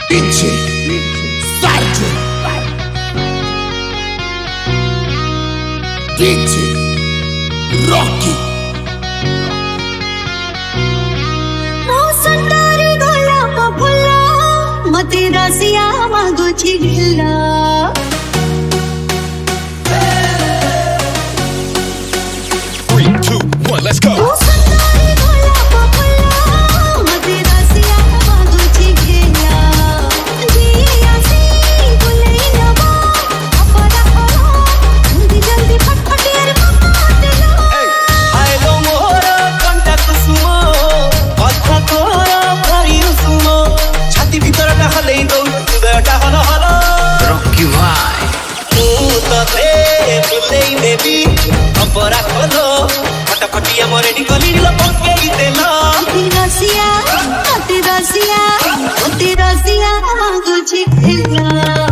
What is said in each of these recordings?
DJ Sergeant DJ Rocky मौसंदारी गोलाप फुला मते रसिया मागुची गिल्ला 3, 2, 1, let's go. मौसंदारी गोलाप फुला मते रसिया मागुची गिल्ला जिया सी बुले नवा अपरा अपरा जल्दी जल्दी फटफटी अरे फटाते लो हाय लो मोरा कंटा कुसुमो कथा तोरा भारी सुमो छाती भीतरटा हलेई दो हृदयटा हल हल Rocky भाई तू तो दे बुलेई देबी अपरा खोलो फटाफटिया मोरेडी गलीला पकेई देला मते रसिया मागुची गिल्ला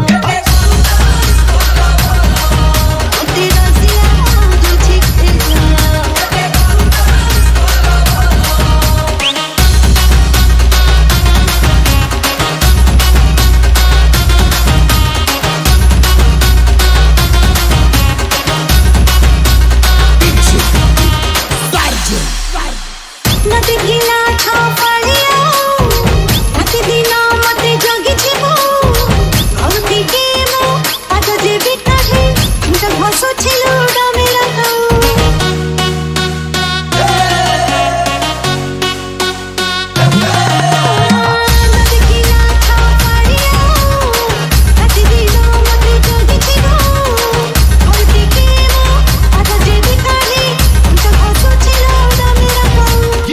नते गिला छापड़िया नते दिना मते जगी छिबो और दिके मो पाद जेबी काहे मुझे हसो छिलो डामे लगाओ नते गिला छापड़िया नते दिना मते जगी छिबो और दिके मो पाद जेबी काहे मुझे हसो छिलो डामे लगाओ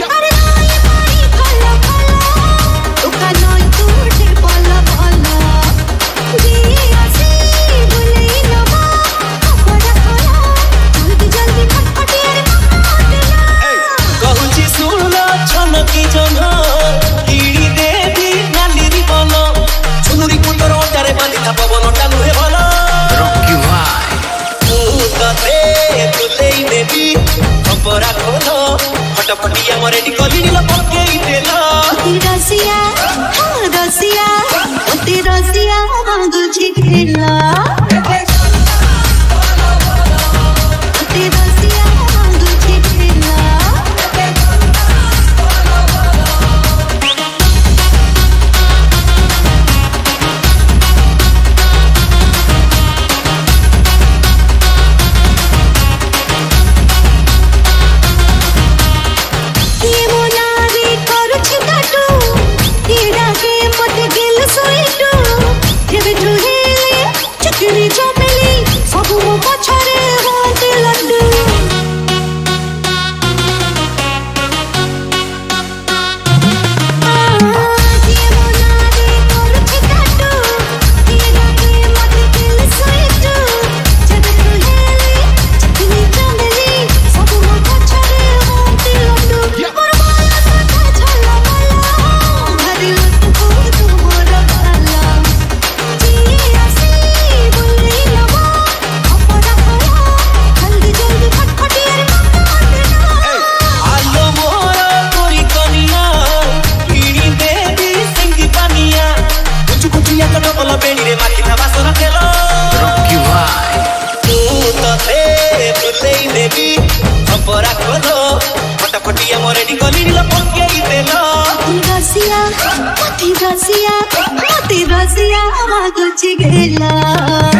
कहूची सुनलो छनकी जन कीड़ी देवी नालीरी बन छुनुरी कुंदर ओटारे बांधी था पवन टानुहे भल Rocky भाई तू तते बुलेई देवी अपरा खोलो फटाफटिया मोरेडी गलीला पकेई देला रसिया मागुची गिल्ला रसिया मागुची गिल्ला ये मोनारी करुछि काटू कीड़ा के मते गिल सोइटू जेबे ठुहेले चकरी चमेली सबु मो पछरे होते लड्डू ये मोनारी करुछि काटू कीड़ा के मते गिल सोइटू जेबे ठुहेले चकरी चमेली सबु मो पछरे होते लड्डू आलो मोरा कोरी कनिया कीड़ी देवी सिंगी पानिया कुछ कुछिया का डबल बेड़ी रे माटी था बासर केलो Rocky भाई तू तते बुलेई देवी अपरा खोलो फटाफटिया मोरेडी गलीला पकेई देला रसिया मते रसिया मागुची गिल्ला